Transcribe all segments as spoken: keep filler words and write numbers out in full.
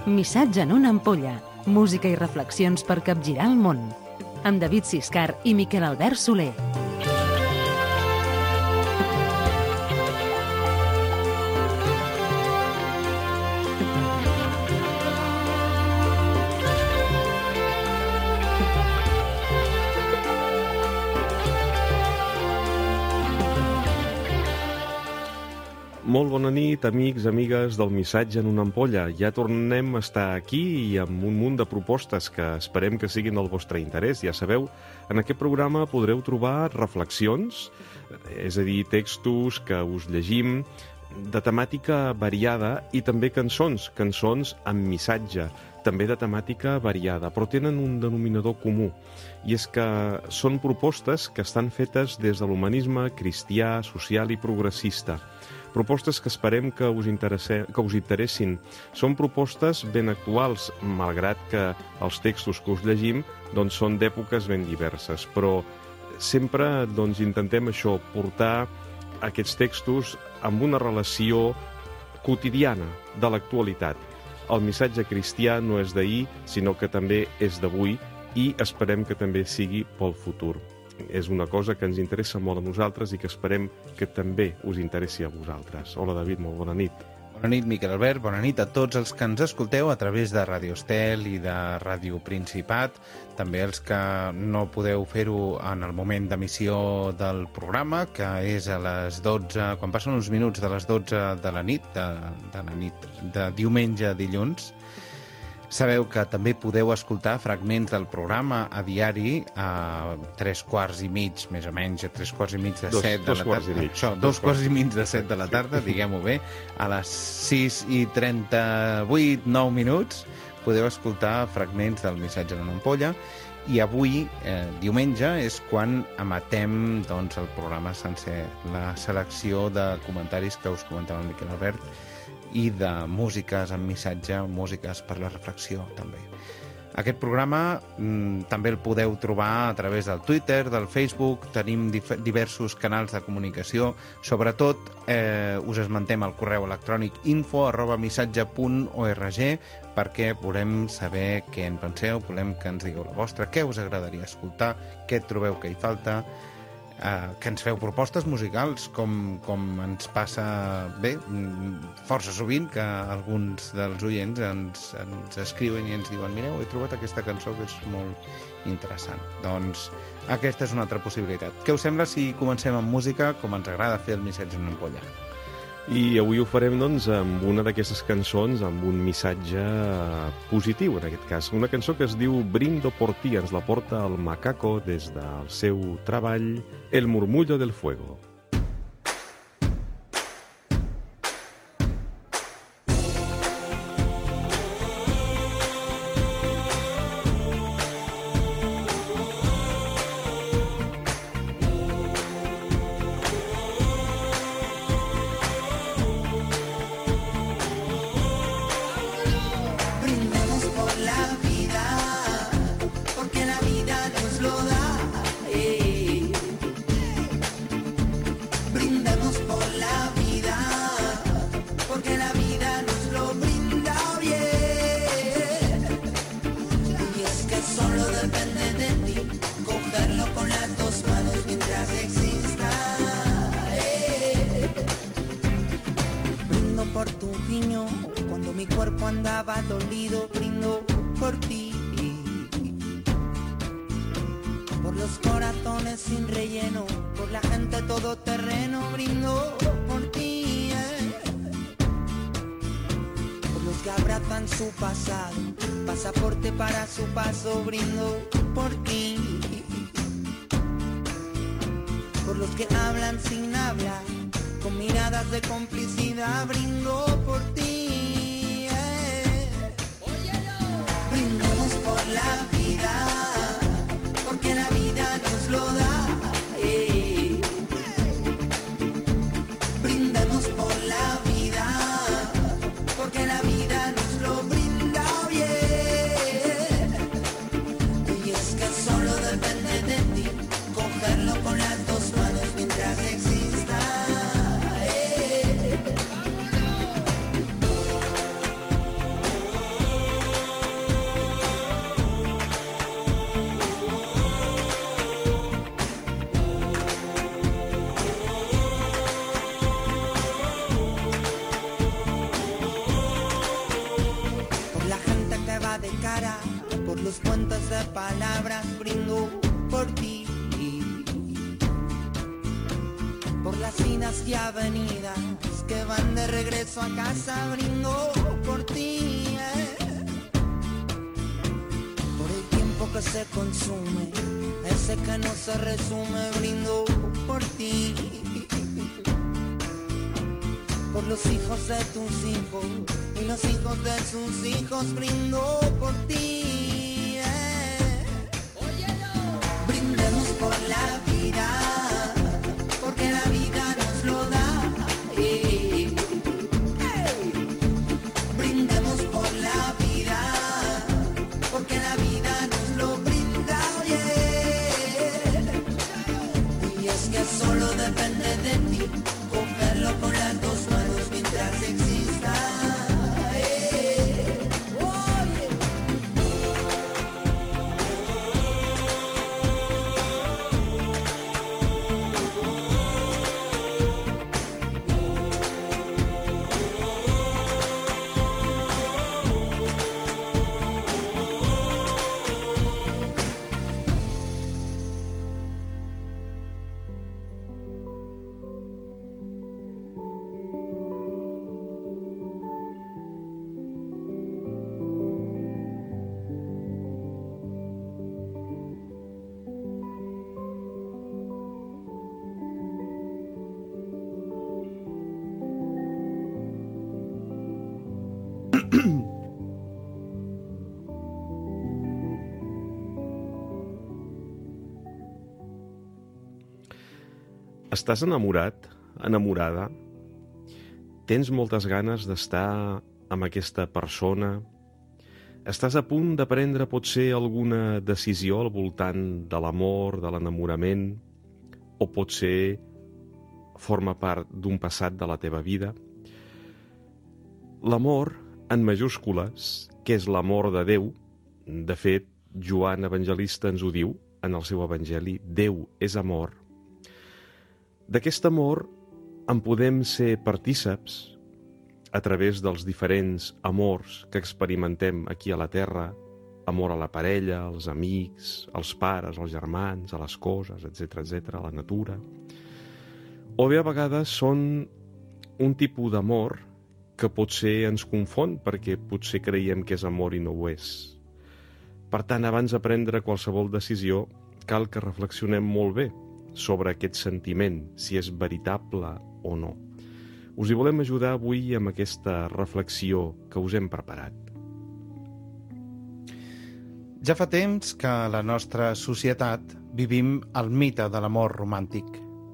Missatge en una ampolla. Música i reflexions per capgirar el món. Amb David Siscar i Miquel Albert Soler. Molt bona nit, amics, amigues del Missatge en una ampolla. Ja tornem a estar aquí i amb un munt de propostes que esperem que siguin del vostre interès. Ja sabeu, en aquest programa podreu trobar reflexions, és a dir, textos que us llegim de temàtica variada i també cançons, cançons amb missatge, també de temàtica variada, però tenen un denominador comú, i és que són propostes que estan fetes des de l'humanisme cristià, social i progressista. Propostes que esperem que us, que us interessin. Són propostes ben actuals, malgrat que els textos que us llegim doncs, són d'èpoques ben diverses, però sempre doncs, intentem això, portar aquests textos amb una relació quotidiana de l'actualitat. El missatge cristià no és d'ahir, sinó que també és d'avui i esperem que també sigui pel futur. És una cosa que ens interessa molt a nosaltres i que esperem que també us interessi a vosaltres. Hola, David, molt bona nit. Bona nit, Miquel Albert. Bona nit a tots els que ens escolteu a través de Ràdio Estel i de Ràdio Principat. També els que no podeu fer-ho en el moment d'emissió del programa, que és a les dotze, quan passen uns minuts de les dotze de la nit, de, de la nit de diumenge a dilluns. Sabeu que també podeu escoltar fragments del programa a diari a tres quarts i mig, més o menys, a tres quarts i mig de dos, set de dos la quarts tarda. i mig. Això, dos, dos quarts i mig de set de la tarda, diguem-ho bé. A les sis i trenta-vuit, nou minuts, podeu escoltar fragments del Missatge en una ampolla. I avui, eh, diumenge, és quan emetem doncs, el programa sencer, la selecció de comentaris que us comentava el Miquel Albert, i de músiques amb missatge, músiques per la reflexió, també. Aquest programa mm, també el podeu trobar a través del Twitter, del Facebook, tenim diversos canals de comunicació, sobretot eh, us esmentem el correu electrònic info arroba missatge punt org perquè volem saber què en penseu, volem que ens digueu la vostra, què us agradaria escoltar, què trobeu que hi falta, Uh, que ens feu propostes musicals, com, com ens passa bé, força sovint, que alguns dels oients ens, ens escriuen i ens diuen mireu, he trobat aquesta cançó que és molt interessant. Doncs aquesta és una altra possibilitat. Què us sembla si comencem amb música, com ens agrada fer el Missatge en una ampolla? I avui ho farem doncs, amb una d'aquestes cançons, amb un missatge positiu, en aquest cas. Una cançó que es diu Brindo por ti, ens la porta el Macaco des del seu treball El murmullo del fuego. Brindo por ti, por los que hablan sin hablar, con miradas de complicidad, brindo por ti. Eh. Brindemos por la vida, porque la vida nos lo da. Eh. Brindemos por la vida, porque la vida nos lo brinda bien. Solo depende de ti, cogerlo con las dos manos mientras exista. Eh. cara, por los puentes de palabras brindo por ti. Por las cinas y avenidas que van de regreso a casa brindo por ti. eh. Por el tiempo que se consume, ese que no se resume, brindo por ti. Por los hijos de tus hijos y los hijos de sus hijos, brindo por ti. eh. Brindemos por la vida, porque la vida nos lo da. eh. Brindemos por la vida, porque la vida nos lo brinda. yeah. Y es que solo depende de ti cogerlo con las dos manos mientras exista. eh. Oye. Estàs enamorat, enamorada? Tens moltes ganes d'estar amb aquesta persona? Estàs a punt de prendre potser alguna decisió al voltant de l'amor, de l'enamorament? O potser forma part d'un passat de la teva vida? L'amor, en majúscules, que és l'amor de Déu, de fet, Joan Evangelista ens ho diu en el seu evangeli, Déu és amor. D'aquest amor en podem ser partíceps a través dels diferents amors que experimentem aquí a la Terra, amor a la parella, als amics, als pares, als germans, a les coses, etcètera, etcètera, a la natura. O bé a vegades són un tipus d'amor que potser ens confon perquè potser creiem que és amor i no ho és. Per tant, abans de prendre qualsevol decisió, cal que reflexionem molt bé sobre aquest sentiment, si és veritable o no. Us hi volem ajudar avui amb aquesta reflexió que us hem preparat. Ja fa temps que a la nostra societat vivim el mite de l'amor romàntic.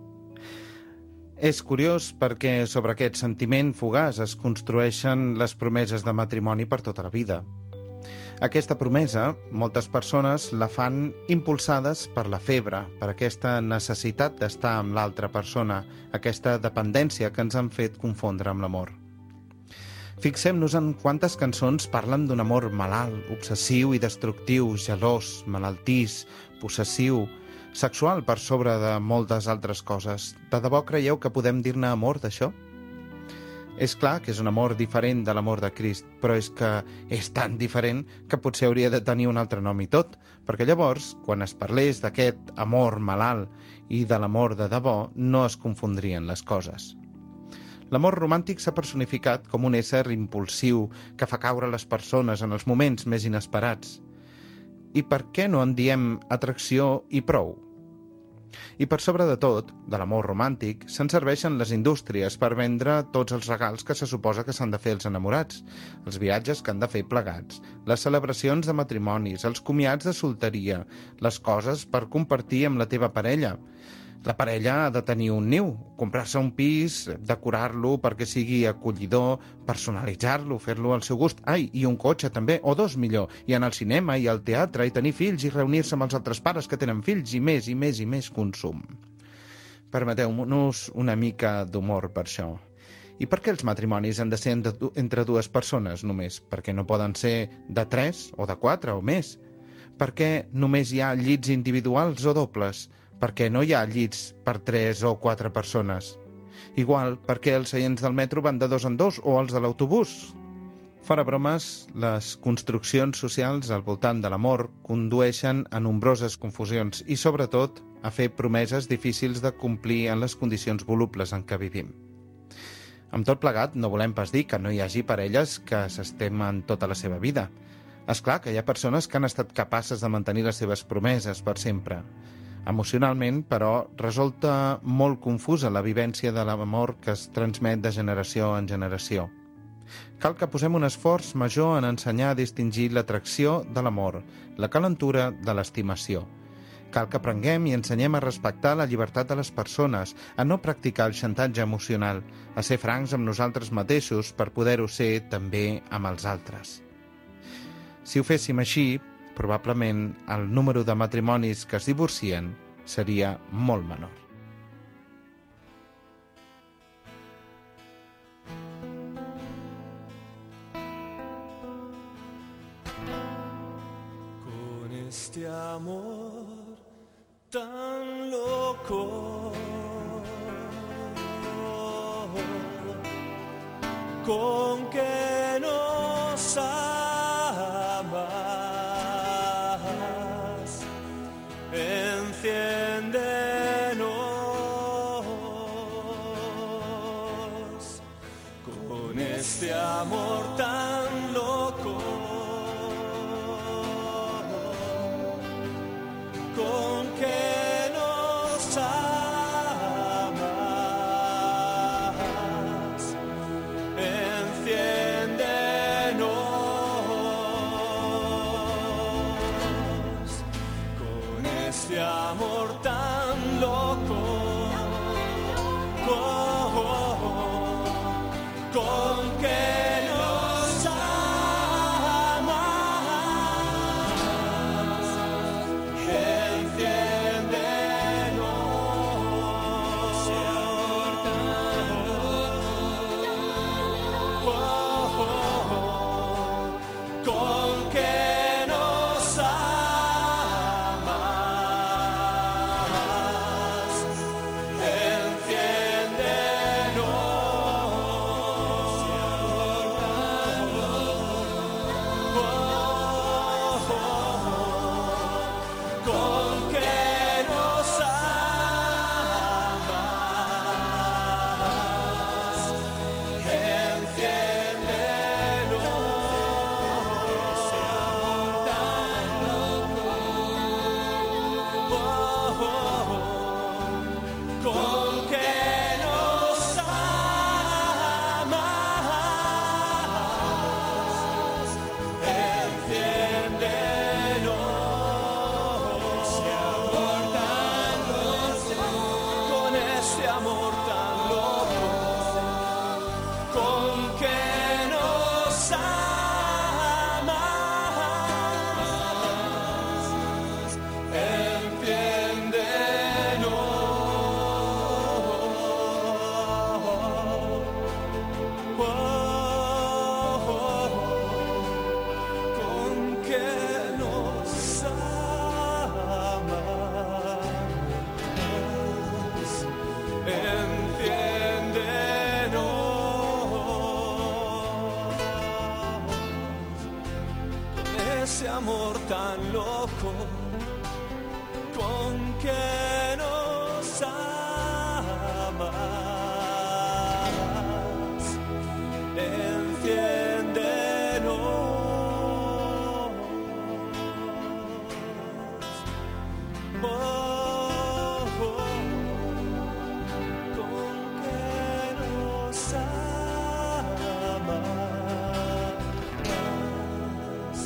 És curiós perquè sobre aquest sentiment fugaç es construeixen les promeses de matrimoni per tota la vida. Aquesta promesa, moltes persones la fan impulsades per la febre, per aquesta necessitat d'estar amb l'altra persona, aquesta dependència que ens han fet confondre amb l'amor. Fixem-nos en quantes cançons parlen d'un amor malalt, obsessiu i destructiu, gelós, malaltís, possessiu, sexual per sobre de moltes altres coses. De debò creieu que podem dir-ne amor d'això? És clar que és un amor diferent de l'amor de Crist, però és que és tan diferent que potser hauria de tenir un altre nom i tot, perquè llavors, quan es parlés d'aquest amor malalt i de l'amor de debò, no es confondrien les coses. L'amor romàntic s'ha personificat com un ésser impulsiu que fa caure les persones en els moments més inesperats. I per què no en diem atracció i prou? I per sobre de tot, de l'amor romàntic, se'n serveixen les indústries per vendre tots els regals que se suposa que s'han de fer els enamorats, els viatges que han de fer plegats, les celebracions de matrimonis, els comiats de solteria, les coses per compartir amb la teva parella. La parella ha de tenir un niu, comprar-se un pis, decorar-lo perquè sigui acollidor, personalitzar-lo, fer-lo al seu gust. Ai, i un cotxe també, o dos millor, i anar al cinema i al teatre i tenir fills i reunir-se amb els altres pares que tenen fills i més i més i més consum. Permeteu-nos una mica d'humor per això. I per què els matrimonis han de ser entre dues persones només? Perquè no poden ser de tres o de quatre o més? Per què només hi ha llits individuals o dobles? Perquè no hi ha llits per tres o quatre persones. Igual, perquè els seients del metro van de dos en dos o els de l'autobús. Fora bromes, les construccions socials al voltant de l'amor condueixen a nombroses confusions i, sobretot, a fer promeses difícils de complir en les condicions volubles en què vivim. Amb tot plegat, no volem pas dir que no hi hagi parelles que s'estimen tota la seva vida. És clar que hi ha persones que han estat capaces de mantenir les seves promeses per sempre. Emocionalment, però, resulta molt confusa la vivència de l'amor que es transmet de generació en generació. Cal que posem un esforç major en ensenyar a distingir l'atracció de l'amor, la calentura de l'estimació. Cal que aprenguem i ensenyem a respectar la llibertat de les persones, a no practicar el xantatge emocional, a ser francs amb nosaltres mateixos per poder-ho ser també amb els altres. Si ho féssim així, probablement el número de matrimonis que es divorcien seria molt menor. Con este amor tan loco, con que nos amas, enciéndenos con este amor tan loco, con que nos amas, enciéndenos con este amor tan loco, oh, oh, oh, con que nos amas, enciéndenos, oh, oh, oh, con que nos amas, ese amor tan loco con que nos amas, enciéndenos, oh, oh, con que nos amas,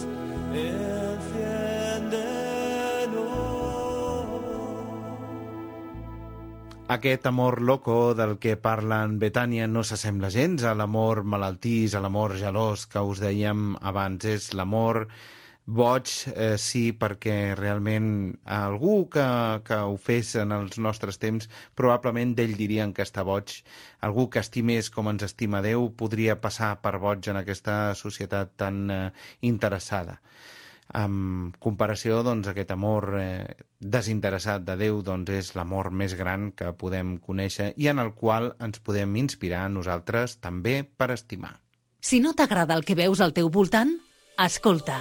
Aquest amor loco del que parla en Betània no s'assembla gens a l'amor malaltís, a l'amor gelós que us dèiem abans. És l'amor boig, eh, sí, perquè realment algú que, que ho fes en els nostres temps, probablement d'ell dirien que està boig. Algú que estimés com ens estima Déu podria passar per boig en aquesta societat tan eh, interessada. En comparació, doncs, aquest amor eh, desinteressat de Déu doncs, és l'amor més gran que podem conèixer i en el qual ens podem inspirar nosaltres també per estimar. Si no t'agrada el que veus al teu voltant, escolta.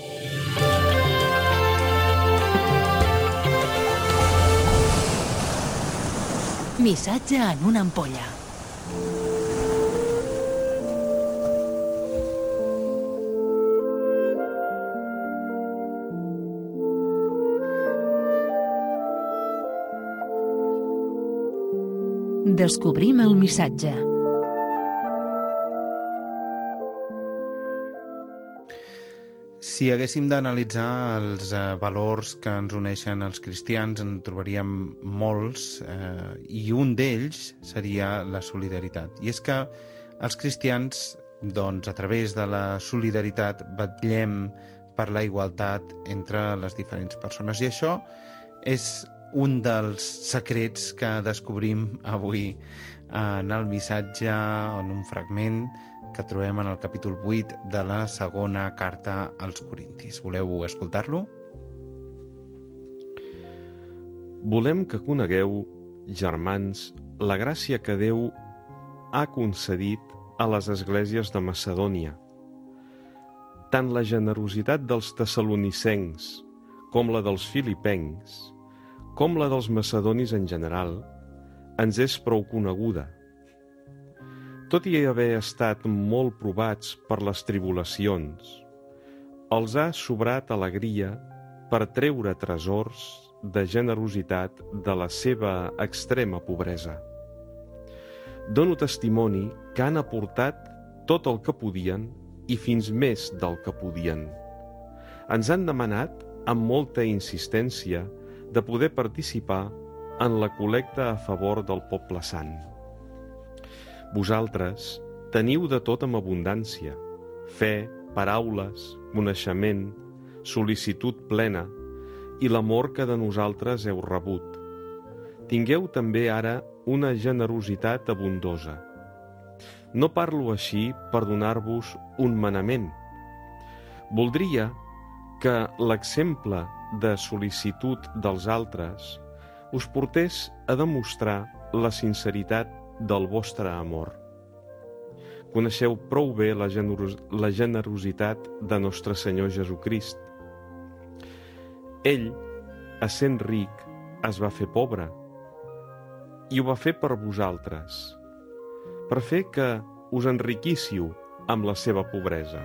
Missatge en una ampolla. Descobrim el missatge. Si haguéssim d'analitzar els eh, valors que ens uneixen els cristians, en trobaríem molts, eh, i un d'ells seria la solidaritat. I és que els cristians, doncs, a través de la solidaritat, vetllem per la igualtat entre les diferents persones. I això és un dels secrets que descobrim avui en el missatge, en un fragment que trobem en el capítol vuit de la segona carta als Corintis. Voleu escoltar-lo? Volem que conegueu, germans, la gràcia que Déu ha concedit a les esglésies de Macedònia. Tant la generositat dels tessalonicencs com la dels filipencs, com la dels macedonis en general, ens és prou coneguda. Tot i haver estat molt provats per les tribulacions, els ha sobrat alegria per treure tresors de generositat de la seva extrema pobresa. Dono testimoni que han aportat tot el que podien i fins més del que podien. Ens han demanat, amb molta insistència, de poder participar en la col·lecta a favor del poble sant. Vosaltres teniu de tot amb abundància, fe, paraules, coneixement, sol·licitud plena i l'amor que de nosaltres heu rebut. Tingueu també ara una generositat abundosa. No parlo així per donar-vos un manament. Voldria que l'exemple de sol·licitud dels altres us portés a demostrar la sinceritat del vostre amor. Coneixeu prou bé la, generos la generositat de nostre Senyor Jesucrist. Ell, essent ric, es va fer pobre, i ho va fer per vosaltres, per fer que us enriquíssiu amb la seva pobresa.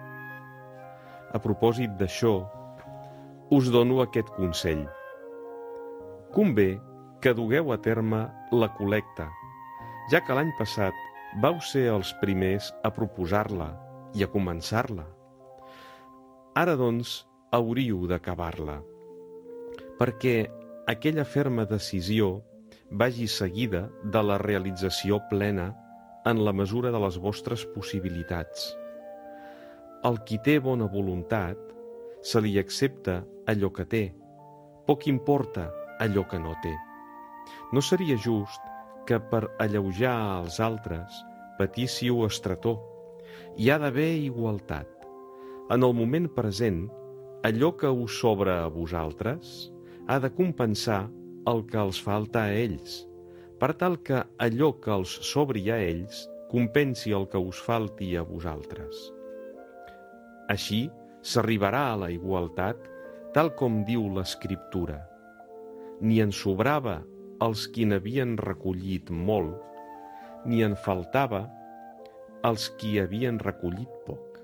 A propòsit d'això, us dono aquest consell. Convé que dugueu a terme la col·lecta, ja que l'any passat vau ser els primers a proposar-la i a començar-la. Ara, doncs, hauríeu d'acabar-la, perquè aquella ferma decisió vagi seguida de la realització plena en la mesura de les vostres possibilitats. Al qui té bona voluntat, se li accepta allò que té, poc importa allò que no té. No seria just que per alleujar als altres patíssiu estretor. Hi ha d'haver igualtat. En el moment present, allò que us sobra a vosaltres ha de compensar el que els falta a ells, per tal que allò que els sobri a ells compensi el que us falti a vosaltres. Així s'arribarà a la igualtat, tal com diu l'Escriptura. Ni en sobrava els qui n'havien recollit molt, ni en faltava els qui havien recollit poc.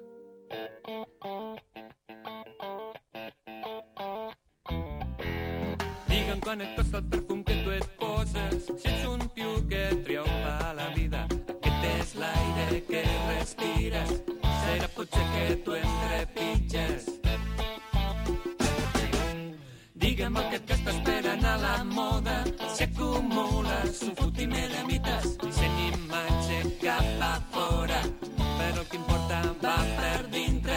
Digue'm quan et costa el perfum que tu et poses, si ets un tio que triomfa a la vida. Aquest és l'aire que respires, serà potser que tu em trepitges. Digue'm el que et costa esperant a la moda, si acumules un fotimer de mites, sent imatge cap a fora, però el que importa va per dintre.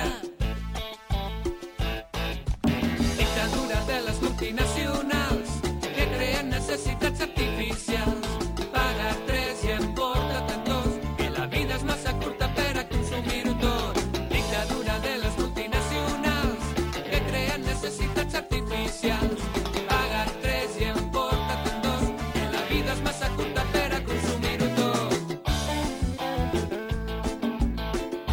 Dictadura de les multinacionals que creen necessitats artificials. Paga tres i emporta-te'n dos, que la vida és massa curta per a consumir-ho tot. Dictadura de les multinacionals que creen necessitats artificials. Paga tres i emporta-te'n dos, que la vida és massa curta per a consumir-ho tot.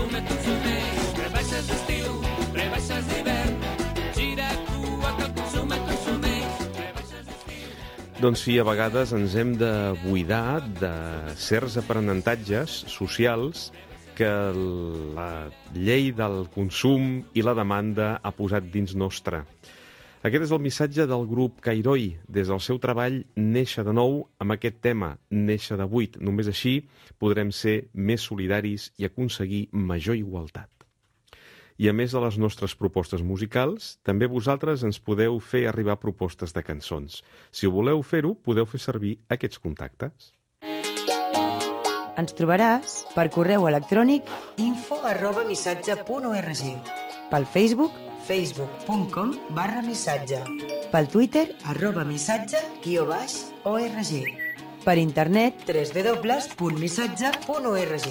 consume, consume. Rebaixes d'estiu, rebaixes d'hivern, gira cua que el consume, consume. Rebaixes d'estiu... Doncs sí, a vegades ens hem de buidar de certs aprenentatges socials que la llei del consum i la demanda ha posat dins nostre. Aquest és el missatge del grup Cairoi, des del seu treball Néixer de nou amb aquest tema, Néixer de buit. Només així podrem ser més solidaris i aconseguir major igualtat. I a més de les nostres propostes musicals, també vosaltres ens podeu fer arribar propostes de cançons. Si ho voleu fer-ho, podeu fer servir aquests contactes. Ens trobaràs per correu electrònic info arroba missatge punt org, pel Facebook, facebook punt com barra missatge, pel Twitter, arroba missatge guió baix org, per internet, w w w punt missatge punt org.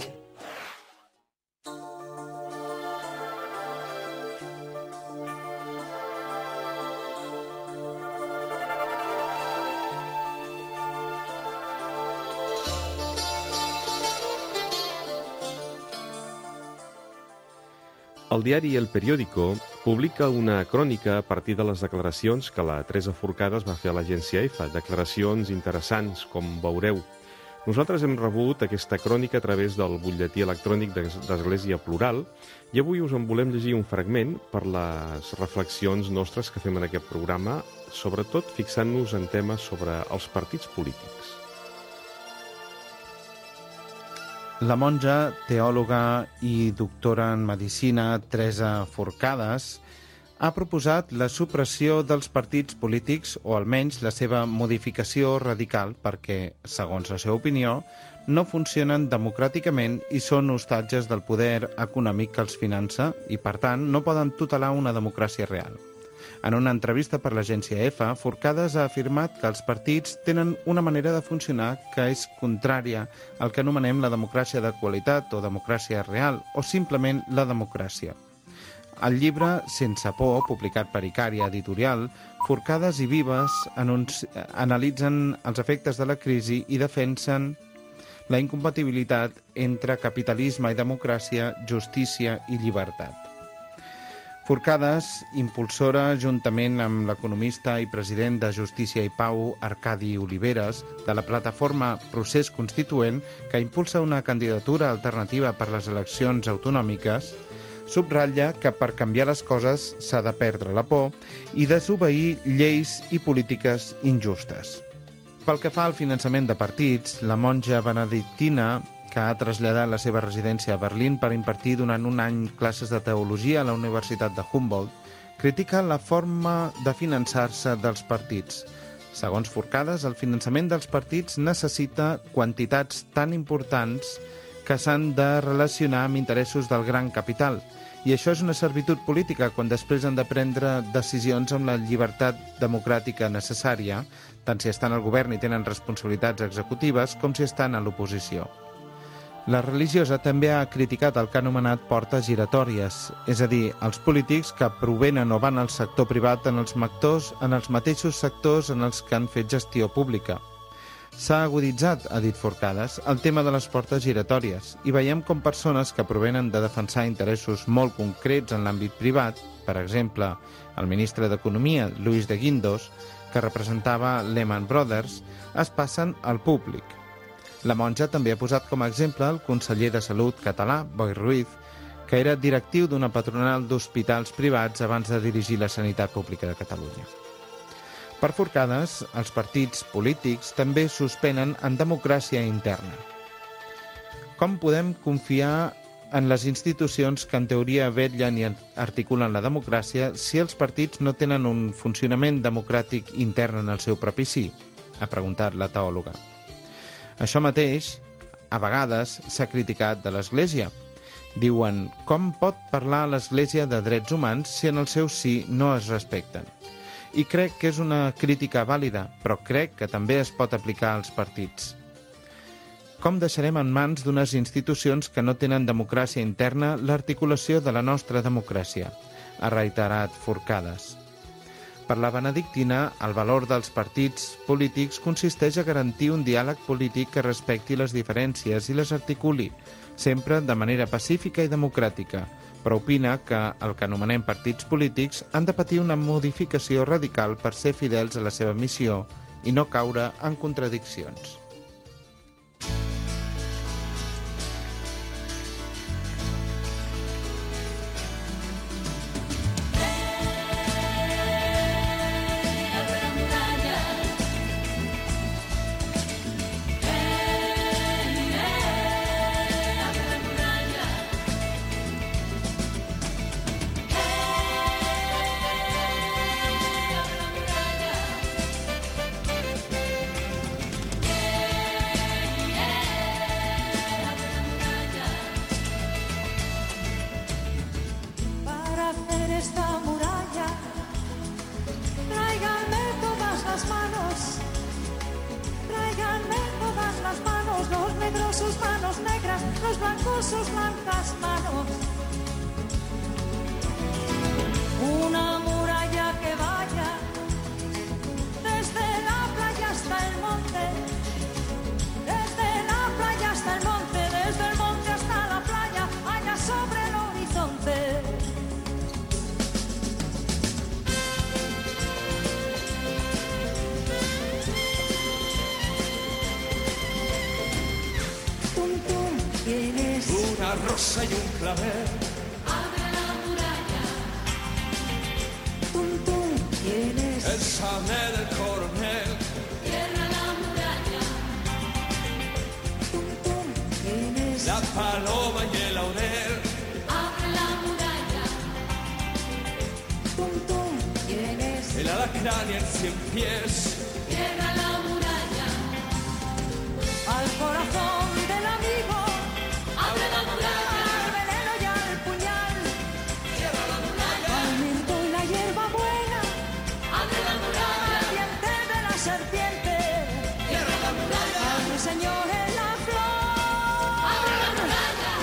El diari El Periódico publica una crònica a partir de les declaracions que la Teresa Forcades va fer a l'agència EFA. Declaracions interessants, com veureu. Nosaltres hem rebut aquesta crònica a través del butlletí electrònic d'Església Plural i avui us en volem llegir un fragment per les reflexions nostres que fem en aquest programa, sobretot fixant-nos en temes sobre els partits polítics. La monja, teòloga i doctora en medicina Teresa Forcades ha proposat la supressió dels partits polítics o almenys la seva modificació radical perquè, segons la seva opinió, no funcionen democràticament i són hostatges del poder econòmic que els finança i, per tant, no poden tutelar una democràcia real. En una entrevista per l'agència EFA, Forcades ha afirmat que els partits tenen una manera de funcionar que és contrària al que anomenem la democràcia de qualitat o democràcia real o simplement la democràcia. Al llibre Sense por, publicat per Icària Editorial, Forcades i Vives analitzen els efectes de la crisi i defensen la incompatibilitat entre capitalisme i democràcia, justícia i llibertat. Forcades, impulsora, juntament amb l'economista i president de Justícia i Pau, Arcadi Oliveres, de la plataforma Procés Constituent, que impulsa una candidatura alternativa per les eleccions autonòmiques, subratlla que per canviar les coses s'ha de perdre la por i desobeir lleis i polítiques injustes. Pel que fa al finançament de partits, la monja benedictina, que ha traslladat la seva residència a Berlín per impartir durant un any classes de teologia a la Universitat de Humboldt, critica la forma de finançar-se dels partits. Segons Forcades, el finançament dels partits necessita quantitats tan importants que s'han de relacionar amb interessos del gran capital, i això és una servitud política quan després han de prendre decisions amb la llibertat democràtica necessària, tant si estan al govern i tenen responsabilitats executives com si estan a l'oposició. La religiosa també ha criticat el que ha anomenat portes giratòries, és a dir, els polítics que provenen o van al sector privat en els, mactors, en els mateixos sectors en els que han fet gestió pública. S'ha aguditzat, ha dit Forcades, el tema de les portes giratòries i veiem com persones que provenen de defensar interessos molt concrets en l'àmbit privat, per exemple, el ministre d'Economia, Luis de Guindos, que representava Lehman Brothers, es passen al públic. La monja també ha posat com a exemple el conseller de Salut català, Boi Ruiz, que era directiu d'una patronal d'hospitals privats abans de dirigir la sanitat pública de Catalunya. Per Forcades, els partits polítics també suspenen en democràcia interna. Com podem confiar en les institucions que en teoria vetllen i articulen la democràcia si els partits no tenen un funcionament democràtic intern en el seu propi si? Ha preguntat la teòloga. Això mateix, a vegades, s'ha criticat de l'Església. Diuen, com pot parlar l'Església de drets humans si en el seu sí no es respecten? I crec que és una crítica vàlida, però crec que també es pot aplicar als partits. Com deixarem en mans d'unes institucions que no tenen democràcia interna l'articulació de la nostra democràcia? Ha reiterat Forcades. Per la benedictina, el valor dels partits polítics consisteix a garantir un diàleg polític que respecti les diferències i les articuli, sempre de manera pacífica i democràtica, però opina que el que anomenem partits polítics han de patir una modificació radical per ser fidels a la seva missió i no caure en contradiccions. Rosa y un clavel. Abre la muralla. Tum, tum, ¿quién es? El sable del coronel. Cierra la muralla. Tum, tum, ¿quién es? La paloma y el laurel. Abre la muralla. Tum, tum, ¿quién es? El alacrán y el cien pies. Cierra la muralla. Al corazón del amigo. Abre la muralla. Al veneno y al puñal. Cierra la muralla. Al mirto y la hierba buena. Abre la muralla. Al diente de la serpiente. Cierra la muralla. Al ruiseñor en la flor. Abre la muralla.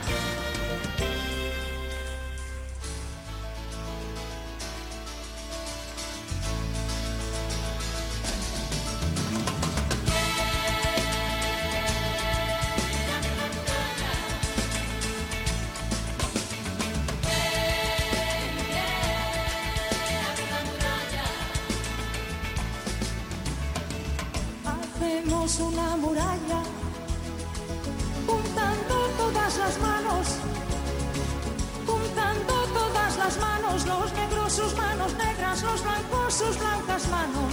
Hacemos una muralla, juntando todas las manos, juntando todas las manos, los negros sus manos negras, los blancos sus blancas manos.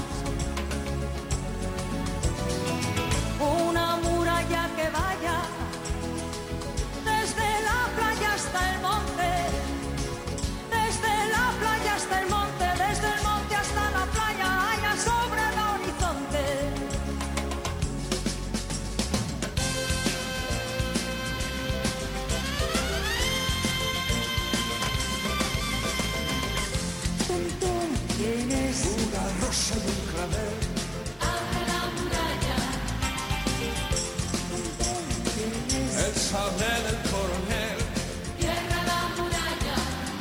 Una muralla que vaya desde la playa hasta el monte, desde la playa hasta el monte, desde el monte hasta la playa, allá sobre el horizonte. ¿Quién es? Una rosa y un clavel. Abre la muralla. ¿Quién es? El sable del coronel. Cierra la muralla.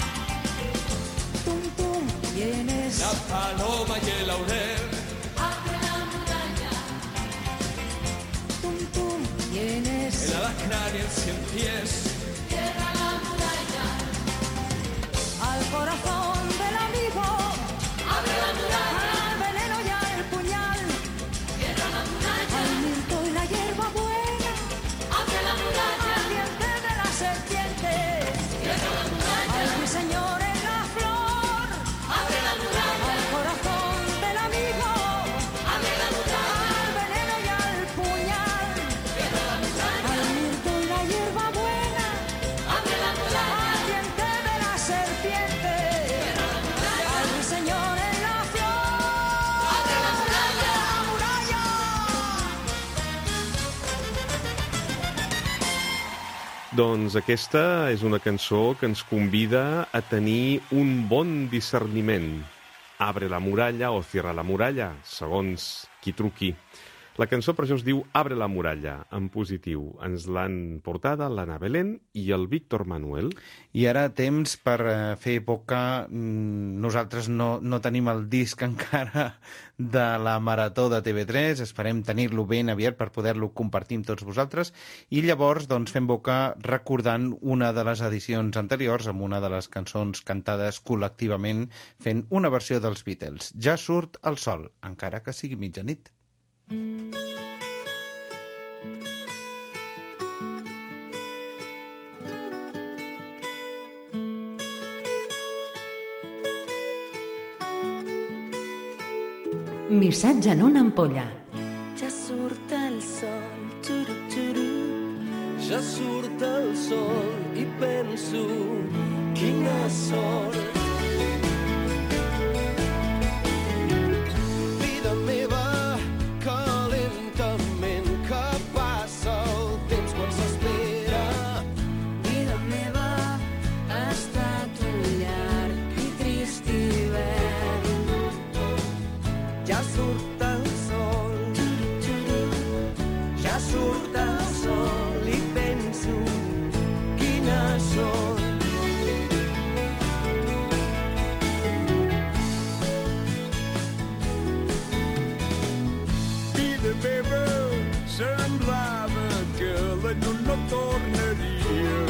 Tum, tum, ¿quién es? La paloma y el laurel. Abre la muralla. Tum, tum, ¿quién es? El alacrán y el cien pies. Cierra la muralla. Al corazón del amigo. Abre la muralla. Al veneno y al puñal. Cierra la muralla. Al mirto y la hierba buena. Abre la muralla. Al diente de la serpiente. Cierra la muralla. Al ruiseñor en la flor. Abre la muralla. Al corazón del amigo. Abre la muralla. Al veneno y al puñal. Cierra la muralla. Al mirto y la hierba buena. Abre la muralla. Al diente de la serpiente. Cierra la muralla. Al ruiseñor en la flor. Abre la muralla. La muralla. Doncs aquesta és una cançó que ens convida a tenir un bon discerniment. Abre la muralla o cierra la muralla, segons qui truqui. La cançó per això es diu Abre la muralla, en positiu. Ens l'han portada l'Anna Belén i el Víctor Manuel. I ara temps per eh, fer boca. Nosaltres no, no tenim el disc encara de la Marató de T V tres, esperem tenir-lo ben aviat per poder-lo compartir amb tots vosaltres, i llavors doncs, fem boca recordant una de les edicions anteriors amb una de les cançons cantades col·lectivament fent una versió dels Beatles. Ja surt el sol, encara que sigui mitjanit. Missatge en una ampolla. Ja surt el sol, xuru, xuru. Ja surt el sol i penso quina sort. Vida meva, que lentament que passa el temps quan s'espera. Vida meva, ha estat un llarg i trist hivern. Ja surt el sol, ja surt el sol i penso quina sort. Vida meva, semblava que la llum no tornaria.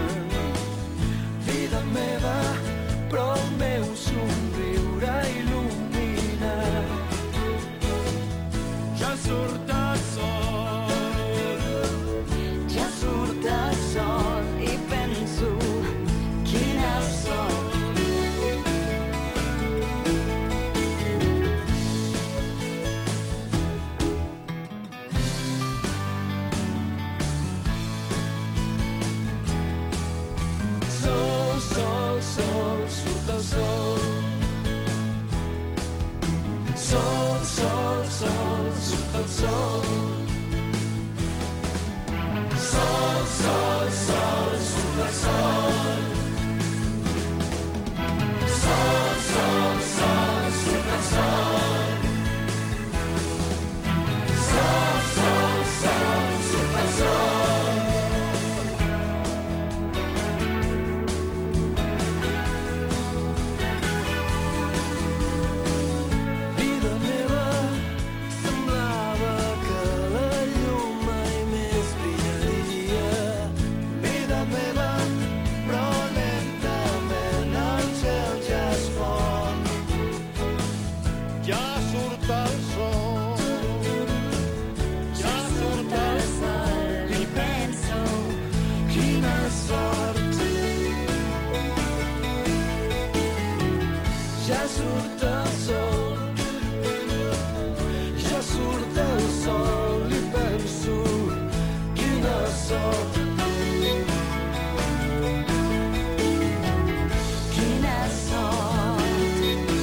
Vida meva, però el meu somriure il·lumina. Ja surt el sol, Ja surt el sol i penso quina sort. sol, sol, sol, surt el sol. Sol, sol, sol, surt el sol. Sol, sol, sol, surt el sol. Sol, sol, sol, surt el sol. Sol, sol, sol, surt el sol. Vida meva, semblava que la llum mai més brillaria. Vida meva, però lentament el cel ja es fon. Ja surt el sol, ja surt el sol i penso quina sort. Ja surt el sol, ja surt el sol i penso quina sort. Quina sort.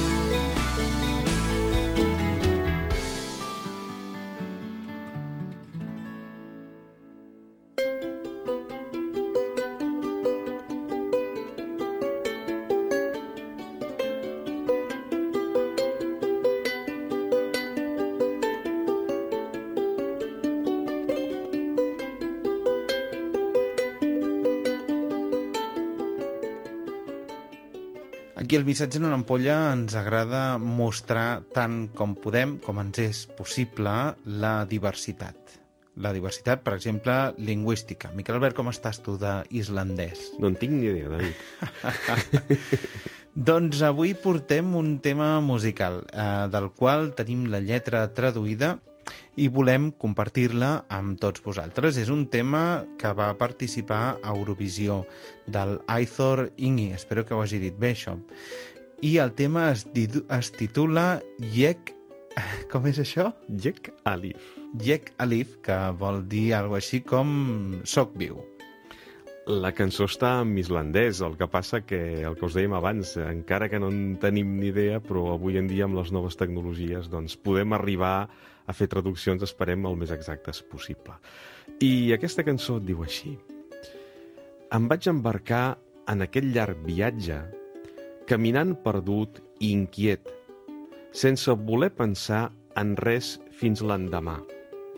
Aquí al Missatge en una ampolla ens agrada mostrar tant com podem, com ens és possible, la diversitat. La diversitat, per exemple, lingüística. Miquel Albert, com estàs tu d'islandès? No en tinc ni idea, David. Doncs avui portem un tema musical, eh, del qual tenim la lletra traduïda i volem compartir-la amb tots vosaltres. És un tema que va participar a Eurovisió, del Eithor Ingi, espero que ho hagi dit bé, això. I el tema es, es titula Yek... Com és això? Yek Alif. Yek Alif, que vol dir alguna així com Soc viu. La cançó està en islandès, el que passa que, el que us dèiem abans, encara que no en tenim ni idea, però avui en dia amb les noves tecnologies doncs, podem arribar a fer traduccions, esperem, el més exactes possible. I aquesta cançó diu així: em vaig embarcar en aquest llarg viatge, caminant perdut i inquiet, sense voler pensar en res fins l'endemà.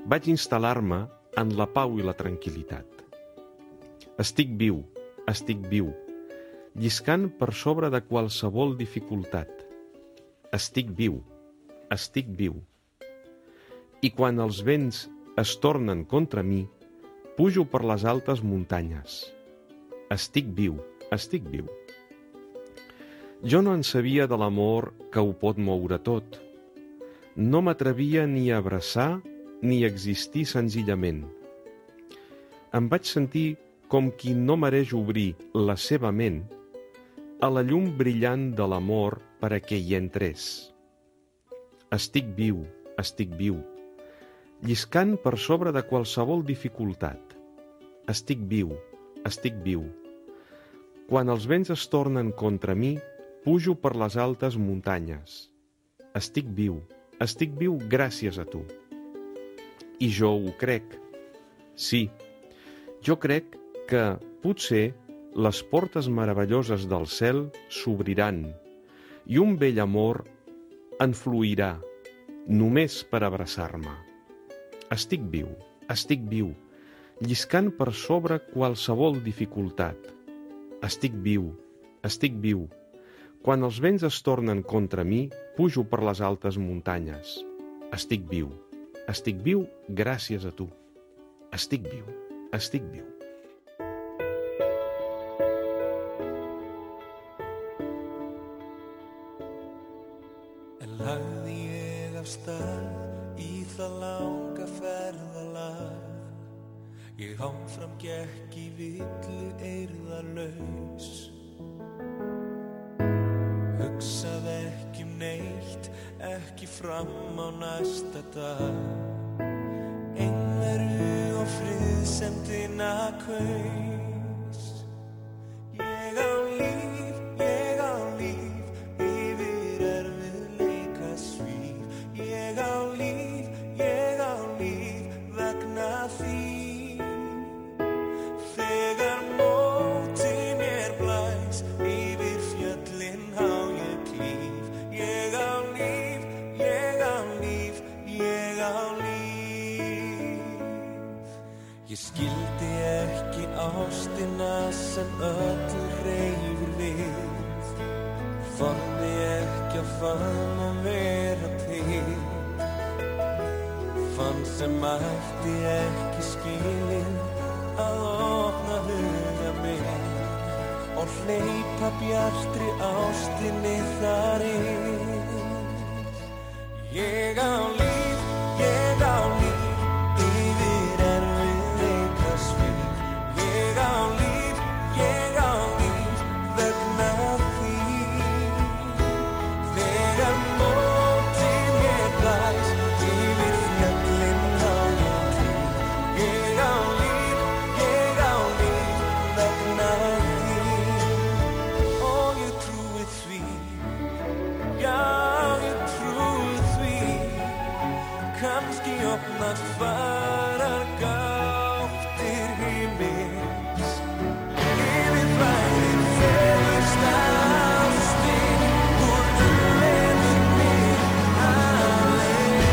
vaig instal·lar-me en la pau i la tranquil·litat. Estic viu, estic viu, lliscant per sobre de qualsevol dificultat. Estic viu, estic viu. I quan els vents es tornen contra mi, pujo per les altes muntanyes. Estic viu, estic viu. Jo no en sabia de l'amor que ho pot moure tot. No m'atrevia ni a abraçar ni a existir senzillament. Em vaig sentir com qui no mereix obrir la seva ment a la llum brillant de l'amor per a què hi entrés. Estic viu, estic viu, lliscant per sobre de qualsevol dificultat. Estic viu, estic viu. Quan els vents es tornen contra mi, pujo per les altes muntanyes. Estic viu, estic viu gràcies a tu. I jo ho crec. Sí, jo crec que potser les portes meravelloses del cel s'obriran i un vell amor en fluirà només per abraçar-me. Estic viu, estic viu, lliscant per sobre qualsevol dificultat. Estic viu, estic viu. Quan els vents es tornen contra mi, pujo per les altes muntanyes. Estic viu, estic viu gràcies a tu. Estic viu, estic viu. En lagði ég af stað í það langa ferðalag. Ég áfram gekk í villu eirðarlaus. Hugsaði ekki um neitt, ekki fram á næsta dag. Einveru og friðsemdina kaus. Ég á líf, ég á líf, yfir erfiðleika svíf. Ég á líf, ég á líf, vegna þín. Þegar mótið mér blæs, yfir fjöllin á ég klíf. Ég á líf, ég á líf, ég á líf. Ég skildi ekki ástina sem öllu hreyfir við. Þorði ekki að faðma vera til. Fann sem ætti ekki skilið að opna huga minn og hleypa bjartri ástinni þar inn. Ég á líf, ég á líf, yfir erfiðleika svíf. Ég á líf, ég á líf, vegna þín. Þegar mótið mér blæs, yfir fjöllin á ég klíf. Ég á líf, ég á líf, vegna þín. Og ég trúi því, já ég trúi því. Kannski opnast farar gáttir himins. Yfir bæinn fegursta ástin, og þú leiðir mig alein.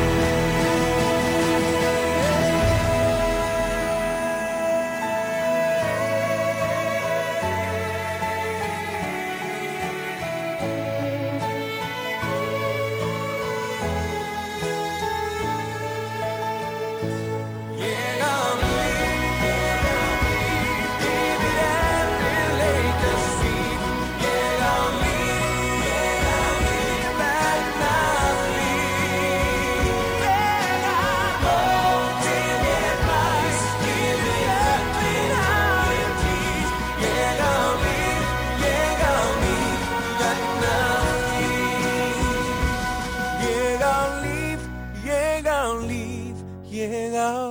Ég á líf, yfir erfiðleika svíf. Ég á líf, ég á líf, vegna þín. Þegar mótið mér blæs, yfir fjöllin á ég klíf. Ég á líf, ég á líf, vegna þín. Ég á líf, ég á líf, ég á líf.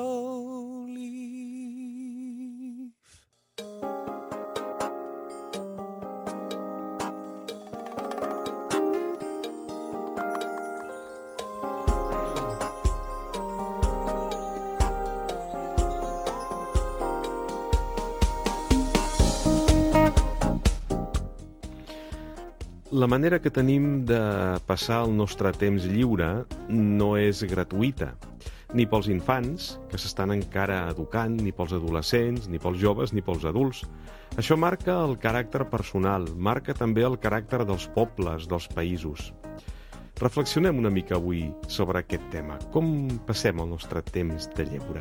La manera que tenim de passar el nostre temps lliure no és gratuïta. ni pels infants, que s'estan encara educant, ni pels adolescents, ni pels joves, ni pels adults. Això marca el caràcter personal, marca també el caràcter dels pobles, dels països. Reflexionem una mica avui sobre aquest tema. Com passem el nostre temps de lleure?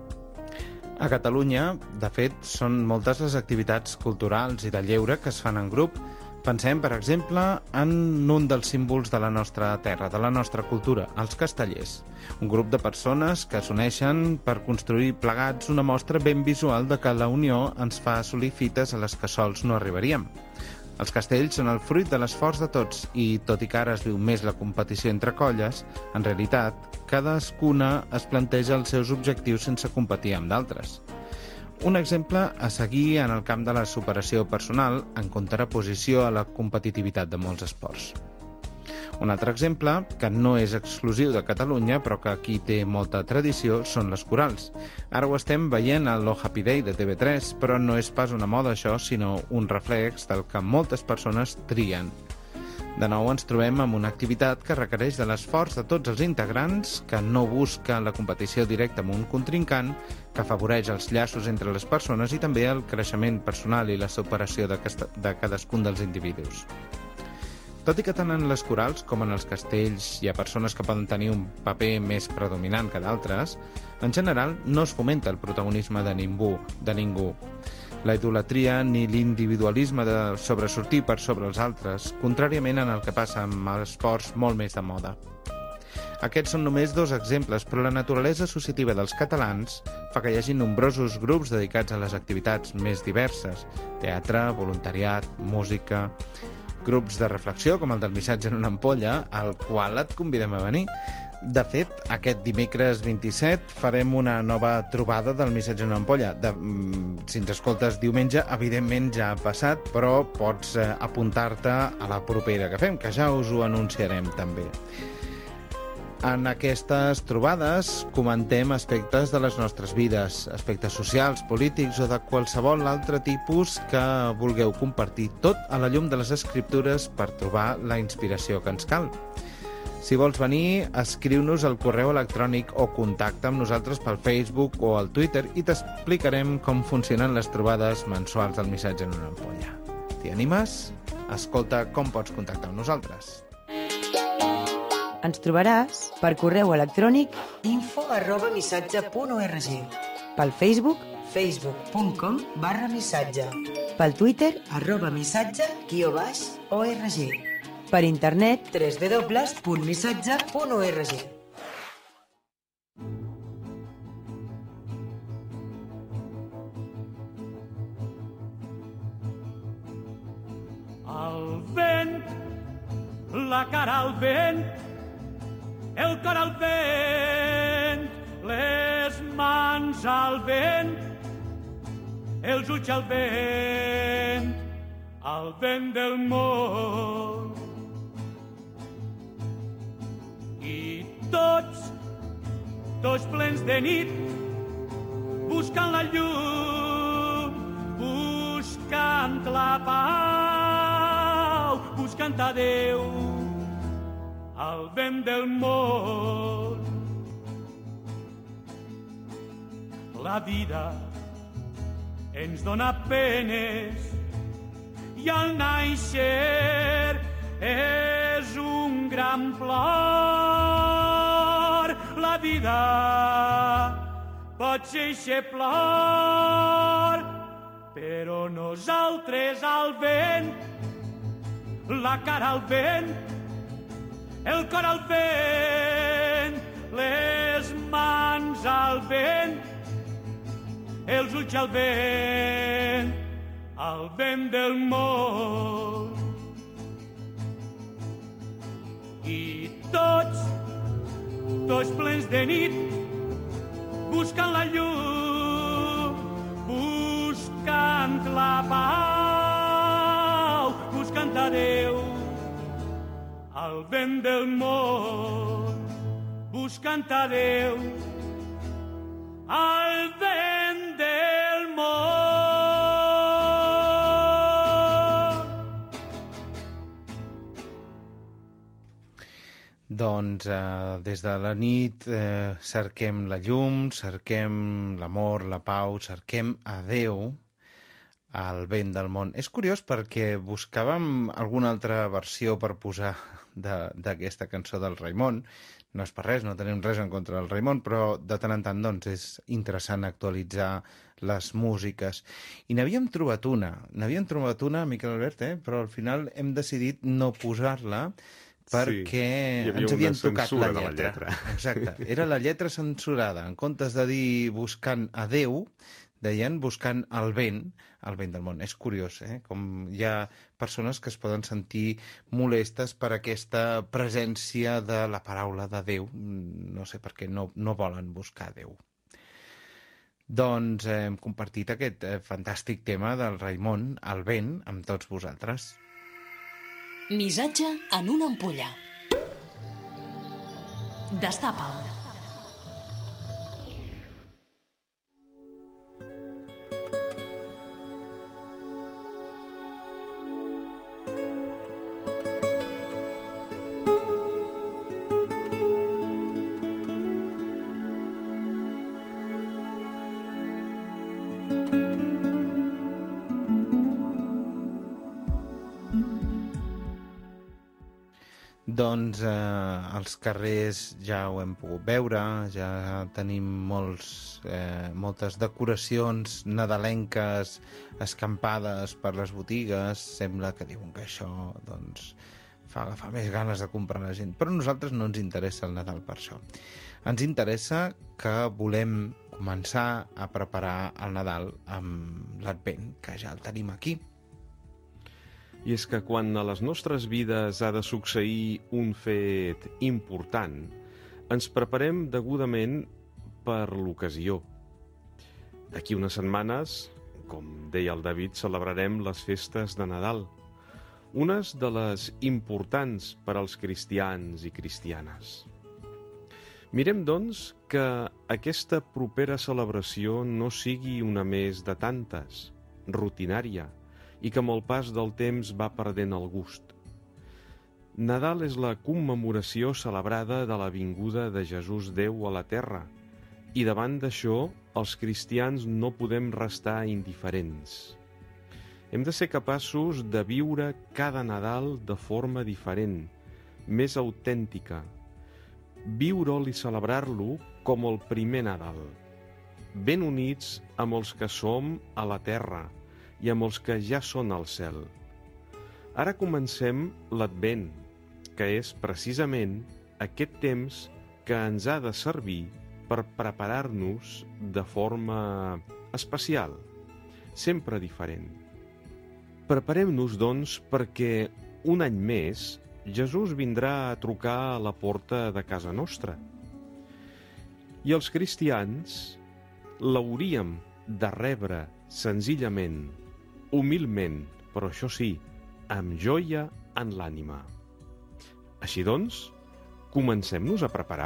A Catalunya, de fet, són moltes les activitats culturals i de lleure que es fan en grup. Pensem, per exemple, en un dels símbols de la nostra terra, de la nostra cultura, els castellers. Un grup de persones que s'uneixen per construir plegats una mostra ben visual de que la unió ens fa assolir fites a les que sols no arribaríem. Els castells són el fruit de l'esforç de tots i, tot i que ara es viu més la competició entre colles, en realitat, cadascuna es planteja els seus objectius sense competir amb d'altres. Un exemple a seguir en el camp de la superació personal en contraposició a la competitivitat de molts esports. Un altre exemple, que no és exclusiu de Catalunya, però que aquí té molta tradició, són les corals. Ara ho estem veient a l'O Happy Day de T V tres, però no és pas una moda això, sinó un reflex del que moltes persones trien. De nou ens trobem amb una activitat que requereix de l'esforç de tots els integrants, que no busca la competició directa amb un contrincant, que afavoreix els llaços entre les persones i també el creixement personal i la superació de, de cadascun dels individus. Tot i que tant en les corals com en els castells hi ha persones que poden tenir un paper més predominant que d'altres, en general no es fomenta el protagonisme de ningú, de ningú. La idolatria ni l'individualisme de sobresortir per sobre els altres, contràriament en el que passa amb esports molt més de moda. Aquests són només dos exemples, però la naturalesa associativa dels catalans fa que hi hagi nombrosos grups dedicats a les activitats més diverses: teatre, voluntariat, música, grups de reflexió com el del Missatge en una ampolla, al qual et convidem a venir. De fet, aquest dimecres vint-i-set farem una nova trobada del Missatge en una ampolla. De, si ens escoltes diumenge, evidentment ja ha passat, però pots eh, apuntar-te a la propera que fem, que ja us ho anunciarem també. En aquestes trobades comentem aspectes de les nostres vides, aspectes socials, polítics o de qualsevol altre tipus que vulgueu compartir, tot a la llum de les escriptures per trobar la inspiració que ens cal. Si vols venir, escriu-nos al correu electrònic o contacta amb nosaltres pel Facebook o al Twitter i t'explicarem com funcionen les trobades mensuals del Missatge en una ampolla. T'hi animes? Escolta com pots contactar amb nosaltres. Ens trobaràs per correu electrònic info arroba missatge punt org, pel Facebook, facebook punt com barra missatge, pel Twitter, arroba missatge guió baix org, per internet, w w w punt missatge punt org. El vent, la cara al vent, el cor al vent, les mans al vent, els ulls al vent, al vent del món. I tots, tots plens de nit, buscant la llum, buscant la pau, buscant a Déu, al vent del món. La vida ens dona penes i al naixer és un gran plor. La vida pot ser eixe plor, però nosaltres al vent, la cara al vent, el cor al vent, les mans al vent, els ulls al vent, al vent del món. I tots, tots plens de nit, buscant la llum, buscant la pau, buscant a Déu, al vent del món, buscant a Déu, al vent del món. Doncs eh, des de la nit eh, cerquem la llum, cerquem l'amor, la pau, cerquem a Déu, al vent del món. És curiós perquè buscàvem alguna altra versió per posar d'aquesta cançó del Raimon. No és per res, no tenim res en contra del Raimon, però de tant en tant doncs, és interessant actualitzar les músiques. I n'havíem trobat una, n'havíem trobat una, Miquel Albert, eh? Però al final hem decidit no posar-la perquè sí, ens havien tocat la lletra. la lletra. Exacte, era la lletra censurada. En comptes de dir buscant a Déu, deien buscant el vent, el vent del món. És curiós, eh? Com hi ha persones que es poden sentir molestes per aquesta presència de la paraula de Déu. No sé per què no, no volen buscar Déu. Doncs hem compartit aquest eh, fantàstic tema del Raimon, el vent, amb tots vosaltres. Missatge en una ampolla. Destapa'l. Doncs eh, els carrers ja ho hem pogut veure, ja tenim molts, eh, moltes decoracions nadalenques escampades per les botigues. Sembla que diuen que això doncs, fa agafar més ganes de comprar la gent. Però a nosaltres no ens interessa el Nadal per això. Ens interessa que volem començar a preparar el Nadal amb l'Advent, que ja el tenim aquí. I és que quan a les nostres vides ha de succeir un fet important, ens preparem degudament per l'ocasió. D'aquí unes setmanes, com deia el David, celebrarem les festes de Nadal, unes de les importants per als cristians i cristianes. Mirem, doncs, que aquesta propera celebració no sigui una més de tantes, rutinària, i que amb el pas del temps va perdent el gust. Nadal és la commemoració celebrada de la vinguda de Jesús Déu a la terra, i davant d'això els cristians no podem restar indiferents. Hem de ser capaços de viure cada Nadal de forma diferent, més autèntica, viure'l i celebrar-lo com el primer Nadal, ben units amb els que som a la terra, i amb els que ja són al cel. Ara comencem l'Advent, que és precisament aquest temps que ens ha de servir per preparar-nos de forma especial, sempre diferent. Preparem-nos, doncs, perquè un any més Jesús vindrà a trucar a la porta de casa nostra. I els cristians l'hauríem de rebre senzillament, humilment, però això sí, amb joia en l'ànima. Així doncs, comencem-nos a preparar?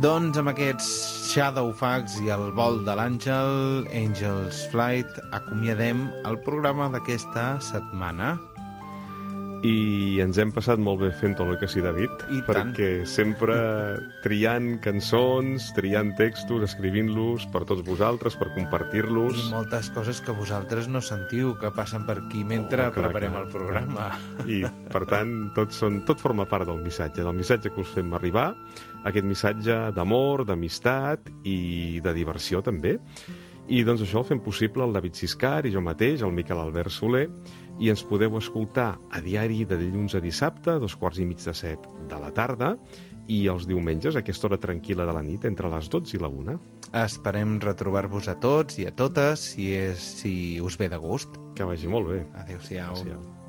Doncs amb aquests Shadowfax i el vol de l'Àngel, Angel's Flight, acomiadem el programa d'aquesta setmana. I ens hem passat molt bé fent tot el que sí, David, I perquè tant. sempre triant cançons, triant textos, escrivint-los per tots vosaltres, per compartir-los. I moltes coses que vosaltres no sentiu, que passen per aquí mentre Oh, clar, preparem clar. el programa. I, per tant, tot, són, tot forma part del missatge, del missatge que us fem arribar, aquest missatge d'amor, d'amistat i de diversió, també. I doncs això ho fem possible el David Siscar i jo mateix, el Miquel Albert Soler, i ens podeu escoltar a diari de dilluns a dissabte, a dos quarts i mig de set de la tarda, i els diumenges, a aquesta hora tranquil·la de la nit, entre les dotze i la una. Esperem retrobar-vos a tots i a totes, si, és, si us ve de gust. Que vagi molt bé. Adéu-siau. Adéu-siau.